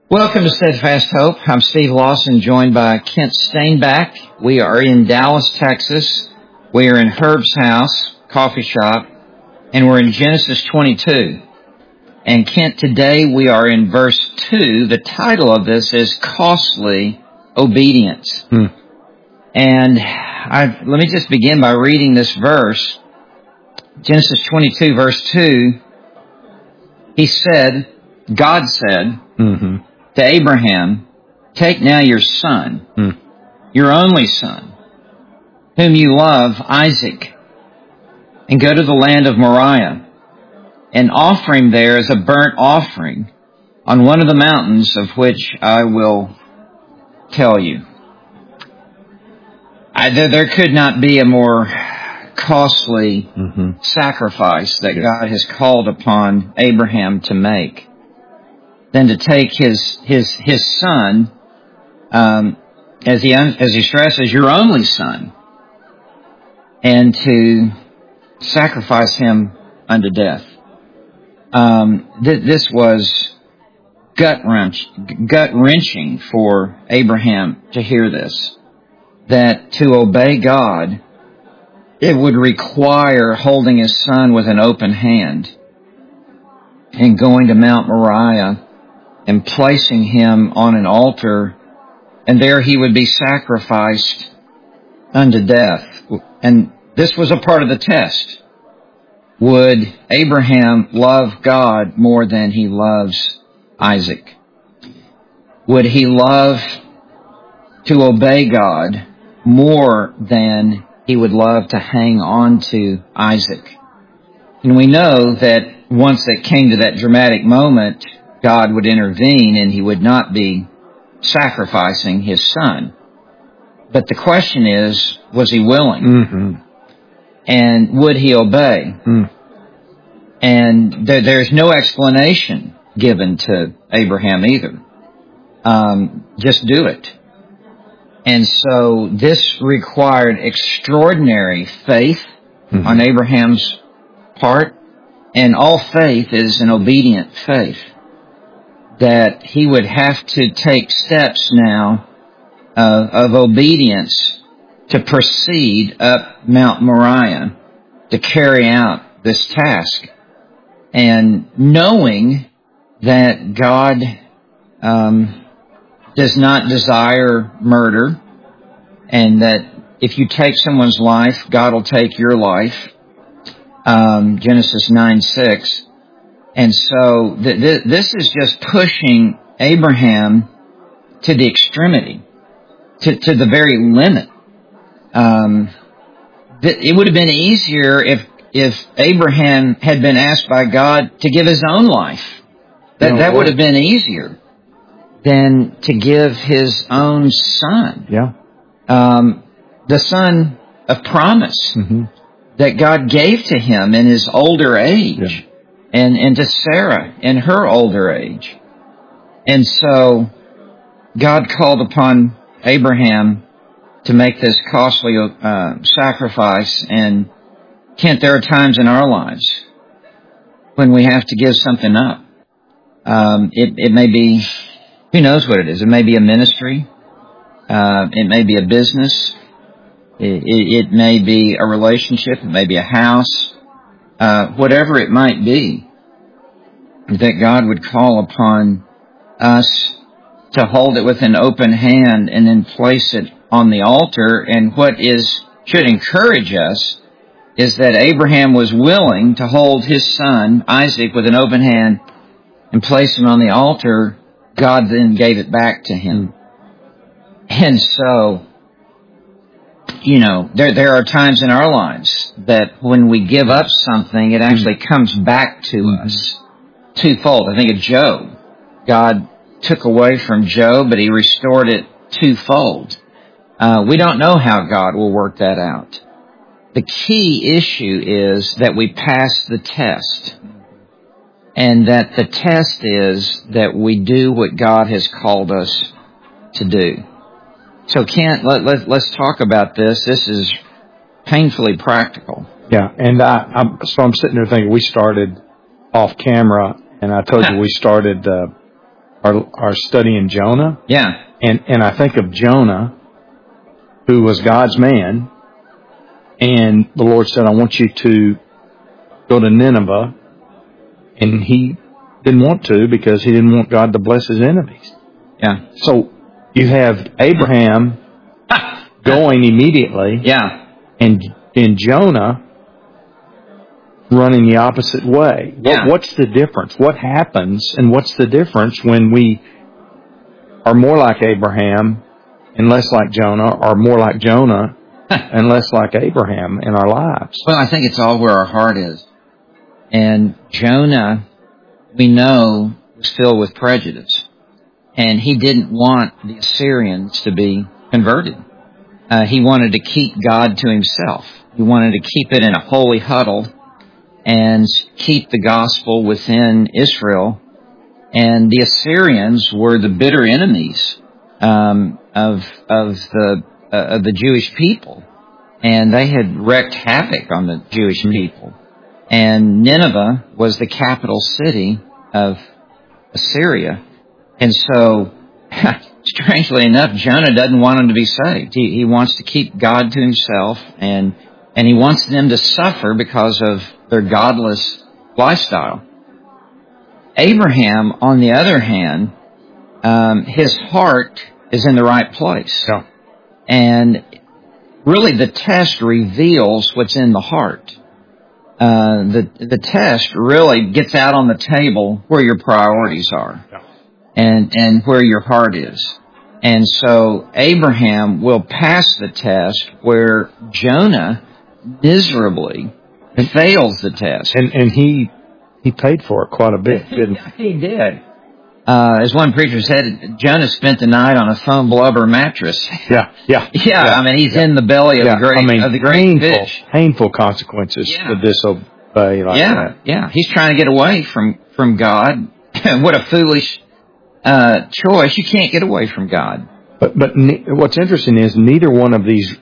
Welcome to Steadfast Hope. I'm Steve Lawson, joined by Kent Stainback. We are in Dallas, Texas. We are in Herb's house, coffee shop, and we're in Genesis 22. And Kent, today we are in verse 2. The title of this is Costly Obedience. And let me just begin by reading this verse. Genesis 22, verse 2, God said, to Abraham, take now your son, your only son, whom you love, Isaac, and go to the land of Moriah, and offer him there as a burnt offering on one of the mountains of which I will tell you. There could not be a more costly sacrifice that God has called upon Abraham to make than to take his son, as he stresses, your only son, and to sacrifice him unto death. This was gut-wrenching for Abraham to hear this, that to obey God, it would require holding his son with an open hand and going to Mount Moriah and placing him on an altar, and there he would be sacrificed unto death. And this was a part of the test. Would Abraham love God more than he loves Isaac? Would he love to obey God more than he would love to hang on to Isaac? And we know that once it came to that dramatic moment, God would intervene and he would not be sacrificing his son. But the question is, was he willing? And would he obey? And there's no explanation given to Abraham either. Just do it. And so this required extraordinary faith on Abraham's part. And all faith is an obedient faith. That he would have to take steps now of obedience to proceed up Mount Moriah to carry out this task. And knowing that God does not desire murder, and that if you take someone's life, God will take your life, Genesis 9:6. And so this is just pushing Abraham to the extremity, to the very limit. It would have been easier if Abraham had been asked by God to give his own life. That would have been easier than to give his own son. The son of promise that God gave to him in his older age. And to Sarah in her older age. And so God called upon Abraham to make this costly sacrifice. And Kent, there are times in our lives when we have to give something up. It may be, who knows what it is. It may be a ministry. It may be a business. It may be a relationship. It may be a house. Whatever it might be, that God would call upon us to hold it with an open hand and then place it on the altar. And what should encourage us is that Abraham was willing to hold his son, Isaac, with an open hand and place him on the altar. God then gave it back to him. And so, there are times in our lives that when we give up something, it actually comes back to us twofold. I think of Job. God took away from Job, but he restored it twofold. We don't know how God will work that out. The key issue is that we pass the test. And that the test is that we do what God has called us to do. So Kent, let's talk about this. This is painfully practical. Yeah, and I'm sitting there thinking we started off camera, and I told you we started are studying Jonah. Yeah. And I think of Jonah, who was God's man, and the Lord said, I want you to go to Nineveh, and he didn't want to because he didn't want God to bless his enemies. Yeah. So you have Abraham going immediately. Yeah. And Jonah running the opposite way. What's the difference? What happens, and what's the difference when we are more like Abraham and less like Jonah, or more like Jonah and less like Abraham in our lives? Well, I think it's all where our heart is. And Jonah, we know, was filled with prejudice. And he didn't want the Assyrians to be converted. He wanted to keep God to himself. He wanted to keep it in a holy huddle and keep the gospel within Israel. And the Assyrians were the bitter enemies of the Jewish people, and they had wreaked havoc on the Jewish people. And Nineveh was the capital city of Assyria, and so strangely enough, Jonah doesn't want them to be saved. He wants to keep God to himself, and he wants them to suffer because of their godless lifestyle. Abraham, on the other hand, his heart is in the right place. Yeah. And really the test reveals what's in the heart. The test really gets out on the table where your priorities are. Yeah. And where your heart is. And so Abraham will pass the test where Jonah miserably fails the test. And he paid for it quite a bit, didn't he? He did. As one preacher said, Jonah spent the night on a foam blubber mattress. Yeah. I mean, he's in the belly of the great fish. Painful consequences to disobey like that. Yeah. He's trying to get away from God. What a foolish choice. You can't get away from God. But what's interesting is neither one of these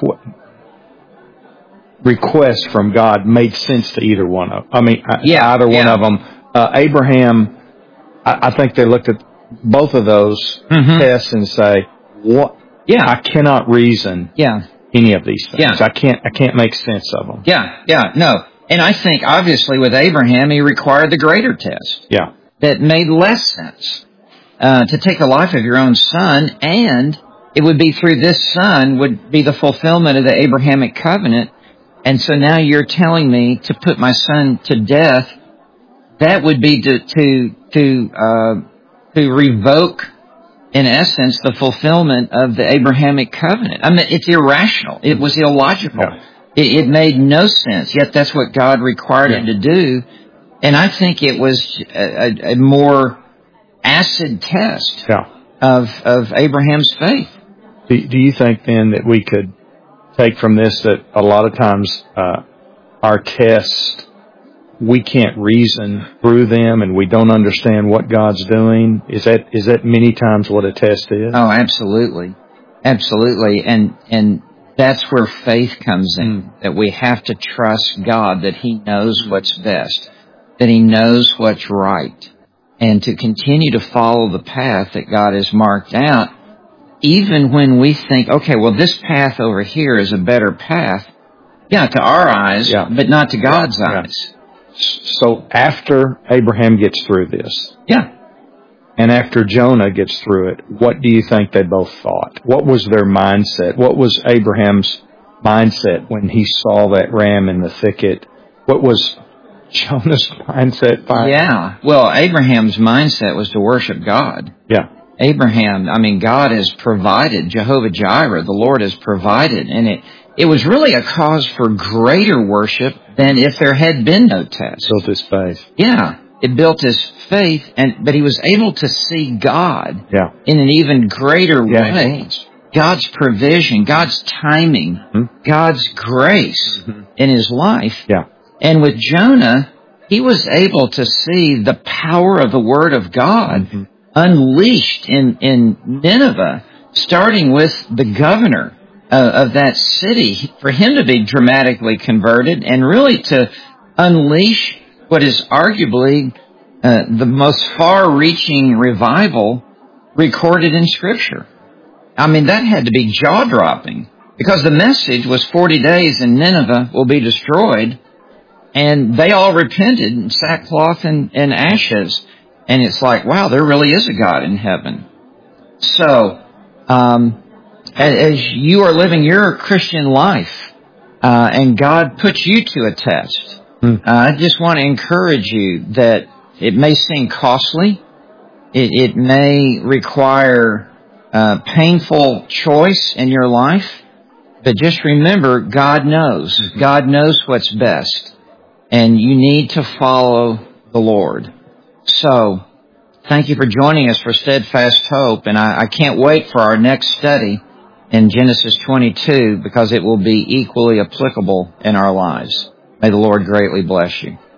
requests from God made sense to either one of them. I mean, either one of them. Abraham, I think they looked at both of those tests and say, "What? Yeah, I cannot reason any of these things. Yeah. I can't make sense of them." No. And I think obviously with Abraham, he required the greater test. Yeah, that made less sense. To take the life of your own son, and it would be through this son would be the fulfillment of the Abrahamic covenant. And so now you're telling me to put my son to death. That would be to revoke, in essence, the fulfillment of the Abrahamic covenant. I mean, it's irrational. It was illogical. Yeah. It made no sense. Yet that's what God required him to do. And I think it was a more acid test of Abraham's faith. Do you think then that we could take from this that a lot of times our tests, we can't reason through them and we don't understand what God's doing? Is that many times what a test is? Oh, absolutely. Absolutely. And that's where faith comes in, that we have to trust God, that He knows what's best, that He knows what's right, and to continue to follow the path that God has marked out, even when we think, okay, well, this path over here is a better path, to our eyes, but not to God's eyes. So after Abraham gets through this, and after Jonah gets through it, what do you think they both thought? What was their mindset? What was Abraham's mindset when he saw that ram in the thicket? What was Jonah's mindset? Well, Abraham's mindset was to worship God. Abraham, God has provided, Jehovah Jireh, the Lord has provided, and it was really a cause for greater worship than if there had been no test. Built his faith. It built his faith, but he was able to see God in an even greater way. God's provision, God's timing, God's grace in his life. And with Jonah, he was able to see the power of the Word of God unleashed in Nineveh, starting with the governor of that city, for him to be dramatically converted and really to unleash what is arguably the most far-reaching revival recorded in Scripture. I mean, that had to be jaw-dropping, because the message was 40 days and Nineveh will be destroyed, and they all repented in sackcloth and ashes. And it's like, wow, there really is a God in heaven. So, as you are living your Christian life, and God puts you to a test, I just want to encourage you that it may seem costly. It may require painful choice in your life, but just remember, God knows. God knows what's best, and you need to follow the Lord. So, thank you for joining us for Steadfast Hope, and I can't wait for our next study in Genesis 22, because it will be equally applicable in our lives. May the Lord greatly bless you.